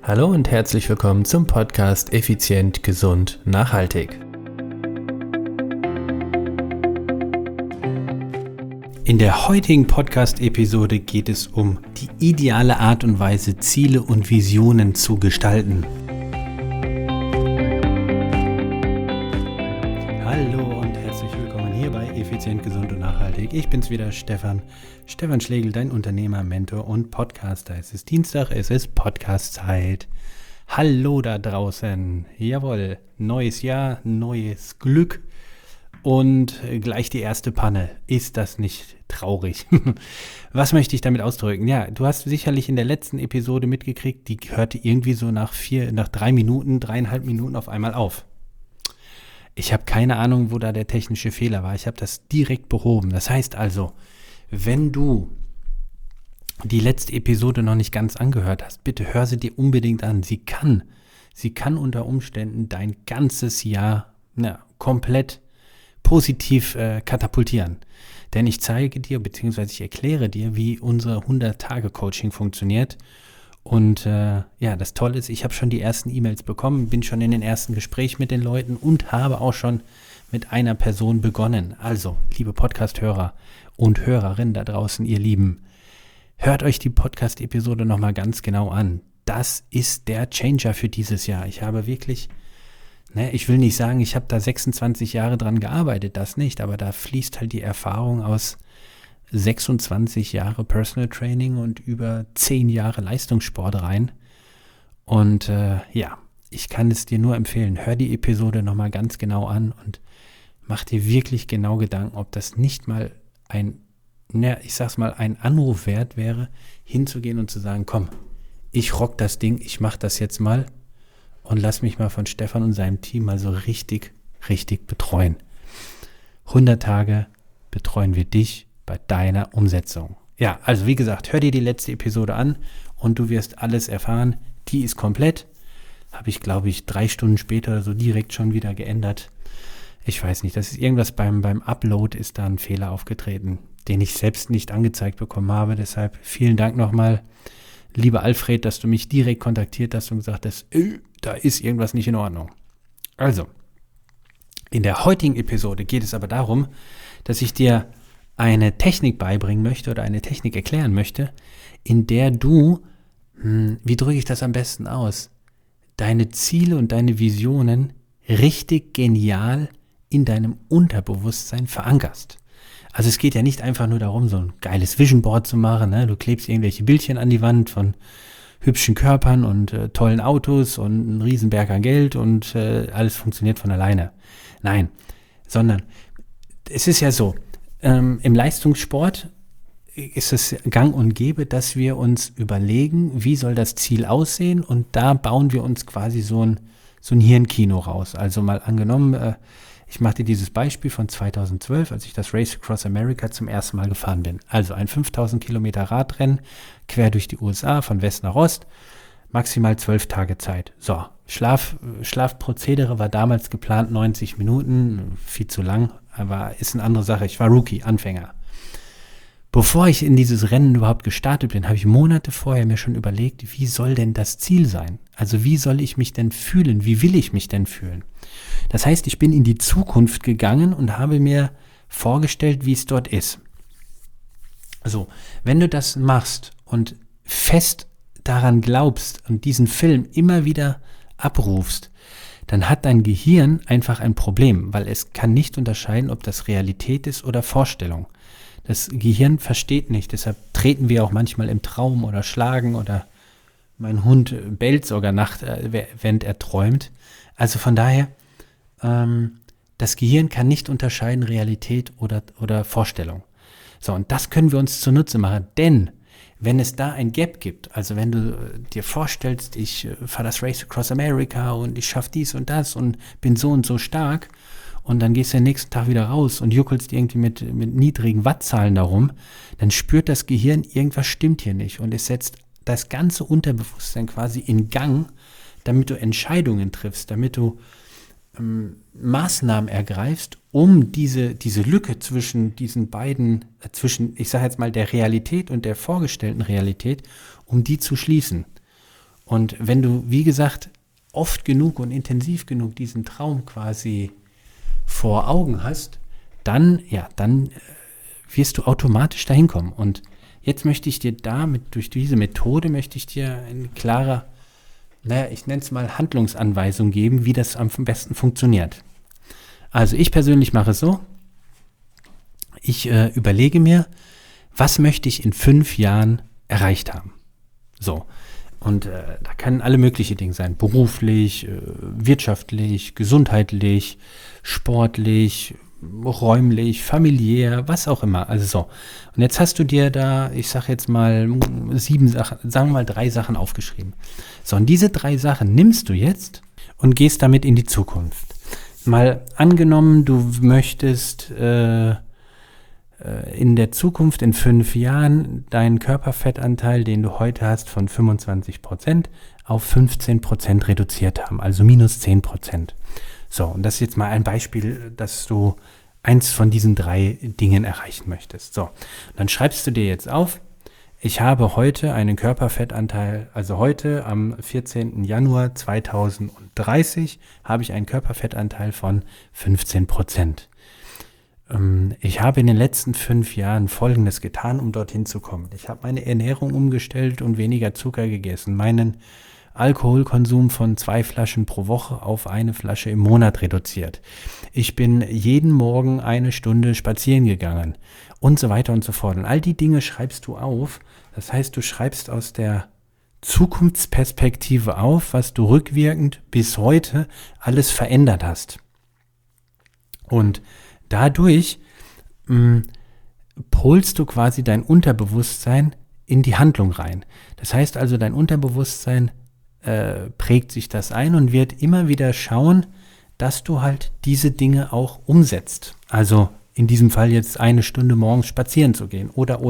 Hallo und herzlich willkommen zum Podcast Effizient, Gesund, Nachhaltig. In der heutigen Podcast-Episode geht es um die ideale Art und Weise, Ziele und Visionen zu gestalten. Hallo und herzlich willkommen hier bei Effizient, Gesund und Nachhaltig. Ich bin's wieder, Stefan Schlegel, dein Unternehmer, Mentor und Podcaster. Es ist Dienstag, es ist Podcast-Zeit. Hallo da draußen. Jawohl, neues Jahr, neues Glück und gleich die erste Panne. Ist das nicht traurig? Was möchte ich damit ausdrücken? Ja, du hast sicherlich in der letzten Episode mitgekriegt, die hörte irgendwie so nach 3,5 Minuten auf einmal auf. Ich habe keine Ahnung, wo da der technische Fehler war. Ich habe das direkt behoben. Das heißt also, wenn du die letzte Episode noch nicht ganz angehört hast, bitte hör sie dir unbedingt an. Sie kann unter Umständen dein ganzes Jahr komplett positiv katapultieren. Denn ich zeige dir, beziehungsweise ich erkläre dir, wie unsere 100-Tage-Coaching funktioniert. Und das Tolle ist, ich habe schon die ersten E-Mails bekommen, bin schon in den ersten Gesprächen mit den Leuten und habe auch schon mit einer Person begonnen. Also, liebe Podcast-Hörer und Hörerinnen da draußen, ihr Lieben, hört euch die Podcast-Episode nochmal ganz genau an. Das ist der Changer für dieses Jahr. Ich habe wirklich, ich will nicht sagen, ich habe da 26 Jahre dran gearbeitet, das nicht, aber da fließt halt die Erfahrung aus 26 Jahre Personal Training und über 10 Jahre Leistungssport rein. Und ich kann es dir nur empfehlen, hör die Episode nochmal ganz genau an und mach dir wirklich genau Gedanken, ob das nicht mal ein Anruf wert wäre, hinzugehen und zu sagen, komm, ich rock das Ding, ich mach das jetzt mal und lass mich mal von Stefan und seinem Team mal so richtig, richtig betreuen. 100 Tage betreuen wir dich bei deiner Umsetzung. Ja, also wie gesagt, hör dir die letzte Episode an und du wirst alles erfahren. Die ist komplett. Habe ich, glaube ich, 3 Stunden später oder so direkt schon wieder geändert. Ich weiß nicht, das ist irgendwas beim Upload ist da ein Fehler aufgetreten, den ich selbst nicht angezeigt bekommen habe. Deshalb vielen Dank nochmal, lieber Alfred, dass du mich direkt kontaktiert hast und gesagt hast, da ist irgendwas nicht in Ordnung. Also, in der heutigen Episode geht es aber darum, dass ich dir eine Technik beibringen möchte oder eine Technik erklären möchte, in der du, wie drücke ich das am besten aus, deine Ziele und deine Visionen richtig genial in deinem Unterbewusstsein verankerst. Also es geht ja nicht einfach nur darum, so ein geiles Vision Board zu machen, ne? Du klebst irgendwelche Bildchen an die Wand von hübschen Körpern und tollen Autos und einen Riesenberg an Geld und alles funktioniert von alleine. Nein, sondern es ist ja so, im Leistungssport ist es gang und gäbe, dass wir uns überlegen, wie soll das Ziel aussehen, und da bauen wir uns quasi so ein Hirnkino raus. Also mal angenommen, ich mache dir dieses Beispiel von 2012, als ich das Race Across America zum ersten Mal gefahren bin. Also ein 5000 Kilometer Radrennen quer durch die USA von West nach Ost, maximal 12 Tage Zeit. So, Schlafprozedere war damals geplant 90 Minuten, viel zu lang, aber ist eine andere Sache. Ich war Rookie, Anfänger. Bevor ich in dieses Rennen überhaupt gestartet bin, habe ich Monate vorher mir schon überlegt, wie soll denn das Ziel sein? Also wie soll ich mich denn fühlen? Wie will ich mich denn fühlen? Das heißt, ich bin in die Zukunft gegangen und habe mir vorgestellt, wie es dort ist. Also, wenn du das machst und fest daran glaubst und diesen Film immer wieder abrufst, dann hat dein Gehirn einfach ein Problem, weil es kann nicht unterscheiden, ob das Realität ist oder Vorstellung. Das Gehirn versteht nicht, deshalb treten wir auch manchmal im Traum oder schlagen, oder mein Hund bellt sogar nachts, während er träumt. Also von daher, das Gehirn kann nicht unterscheiden, Realität oder Vorstellung. So, und das können wir uns zunutze machen, denn wenn es da ein Gap gibt, also wenn du dir vorstellst, ich fahre das Race Across America und ich schaffe dies und das und bin so und so stark, und dann gehst du den nächsten Tag wieder raus und juckelst irgendwie mit niedrigen Wattzahlen darum, dann spürt das Gehirn, irgendwas stimmt hier nicht, und es setzt das ganze Unterbewusstsein quasi in Gang, damit du Entscheidungen triffst, damit du Maßnahmen ergreifst, um diese Lücke zwischen diesen beiden, ich sage jetzt mal der Realität und der vorgestellten Realität, um die zu schließen. Und wenn du, wie gesagt, oft genug und intensiv genug diesen Traum quasi vor Augen hast, dann wirst du automatisch dahin kommen. Und jetzt möchte ich dir durch diese Methode möchte ich dir eine klare, ich nenne es mal Handlungsanweisung geben, wie das am besten funktioniert. Also ich persönlich mache es so, ich überlege mir, was möchte ich in 5 Jahren erreicht haben. So, und da können alle möglichen Dinge sein, beruflich, wirtschaftlich, gesundheitlich, sportlich, räumlich, familiär, was auch immer. Also so. Und jetzt hast du dir da, ich sage jetzt mal 7 Sachen, sagen wir mal 3 Sachen aufgeschrieben. So, und diese 3 Sachen nimmst du jetzt und gehst damit in die Zukunft. Mal angenommen, du möchtest in der Zukunft, in 5 Jahren, deinen Körperfettanteil, den du heute hast, von 25% auf 15% reduziert haben, also minus 10%. So, und das ist jetzt mal ein Beispiel, dass du eins von diesen 3 Dingen erreichen möchtest. So, dann schreibst du dir jetzt auf, ich habe heute einen Körperfettanteil, also heute am 14. Januar 2030 habe ich einen Körperfettanteil von 15%. Ich habe in den letzten 5 Jahren Folgendes getan, um dorthin zu kommen. Ich habe meine Ernährung umgestellt und weniger Zucker gegessen, meinen Alkoholkonsum von 2 Flaschen pro Woche auf 1 Flasche im Monat reduziert. Ich bin jeden Morgen 1 Stunde spazieren gegangen und so weiter und so fort. Und all die Dinge schreibst du auf. Das heißt, du schreibst aus der Zukunftsperspektive auf, was du rückwirkend bis heute alles verändert hast. Und dadurch polst du quasi dein Unterbewusstsein in die Handlung rein. Das heißt also, dein Unterbewusstsein prägt sich das ein und wird immer wieder schauen, dass du halt diese Dinge auch umsetzt. Also in diesem Fall jetzt 1 Stunde morgens spazieren zu gehen oder.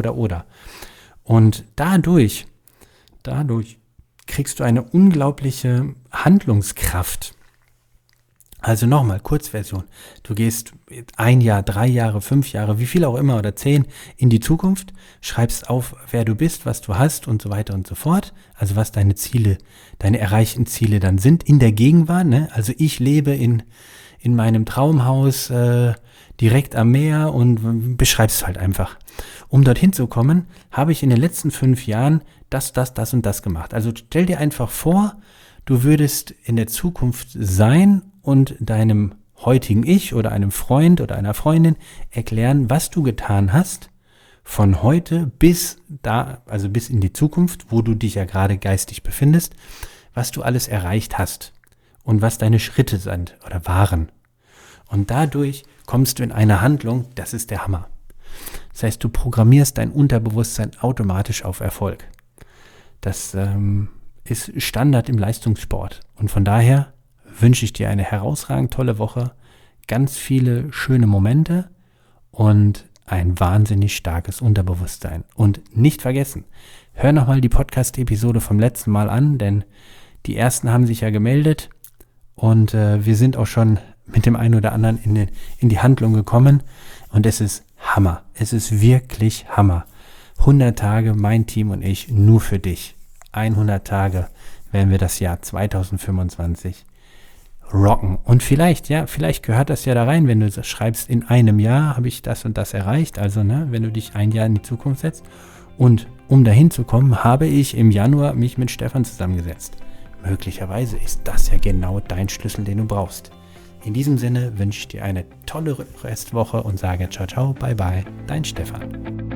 Und dadurch kriegst du eine unglaubliche Handlungskraft. Also nochmal, Kurzversion. Du gehst 1 Jahr, 3 Jahre, 5 Jahre, wie viel auch immer oder 10 in die Zukunft, schreibst auf, wer du bist, was du hast und so weiter und so fort. Also was deine Ziele, deine erreichten Ziele dann sind in der Gegenwart. Ne? Also ich lebe in meinem Traumhaus direkt am Meer und beschreibst halt einfach. Um dorthin zu kommen, habe ich in den letzten 5 Jahren das und das gemacht. Also stell dir einfach vor, du würdest in der Zukunft sein und deinem heutigen Ich oder einem Freund oder einer Freundin erklären, was du getan hast von heute bis da, also bis in die Zukunft, wo du dich ja gerade geistig befindest, was du alles erreicht hast und was deine Schritte sind oder waren. Und dadurch kommst du in eine Handlung, das ist der Hammer. Das heißt, du programmierst dein Unterbewusstsein automatisch auf Erfolg. Das ist Standard im Leistungssport. Und von daher wünsche ich dir eine herausragend tolle Woche, ganz viele schöne Momente und ein wahnsinnig starkes Unterbewusstsein. Und nicht vergessen, hör nochmal die Podcast-Episode vom letzten Mal an, denn die ersten haben sich ja gemeldet und wir sind auch schon mit dem einen oder anderen in die Handlung gekommen und es ist Hammer. Es ist wirklich Hammer. 100 Tage, mein Team und ich, nur für dich. 100 Tage werden wir das Jahr 2025 rocken. Und vielleicht gehört das ja da rein, wenn du schreibst, in einem Jahr habe ich das und das erreicht. Also, wenn du dich 1 Jahr in die Zukunft setzt. Und um dahin zu kommen, habe ich im Januar mich mit Stefan zusammengesetzt. Möglicherweise ist das ja genau dein Schlüssel, den du brauchst. In diesem Sinne wünsche ich dir eine tolle Restwoche und sage ciao, ciao, bye, bye, dein Stefan.